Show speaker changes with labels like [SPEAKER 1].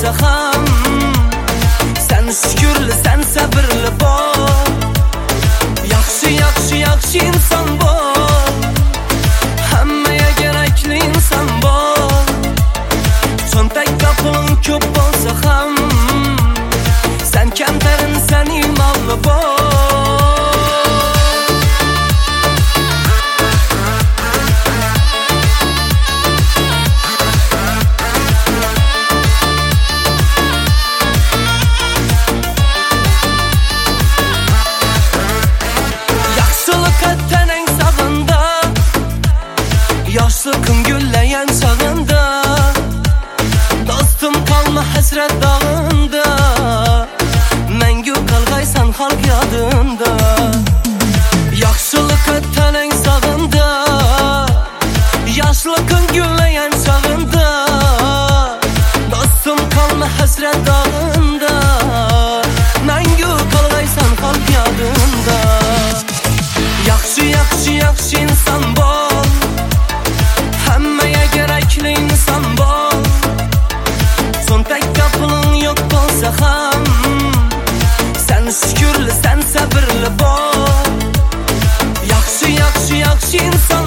[SPEAKER 1] bolsa ham, sen şükürlü, sen sabırlı bol. Yaxşı, yaxşı, yaxşı insan bol. Hammaya gerekli insan bol. Çöntek kapılın köp bolsa ham, sen kemterin, sen imanlı bol. Yaşlığın gülleyen çağında, dostum kalma hasret dağında. Məngü qalğaysan xalq yadında. Yaxşılıq etənin sağında, yaşlığın gülleyen çağında, dostum kalma hasret dağında. Məngü qalğaysan xalq yadında. Yaxşı, yaxşı, yaxşı insan bol. Hammaya gerekli insan bol. Son tek kapılın yok bolsa ham, sen şükürlü, sen sabırlı bol. Yaxşı, yaxşı, yaxşı insan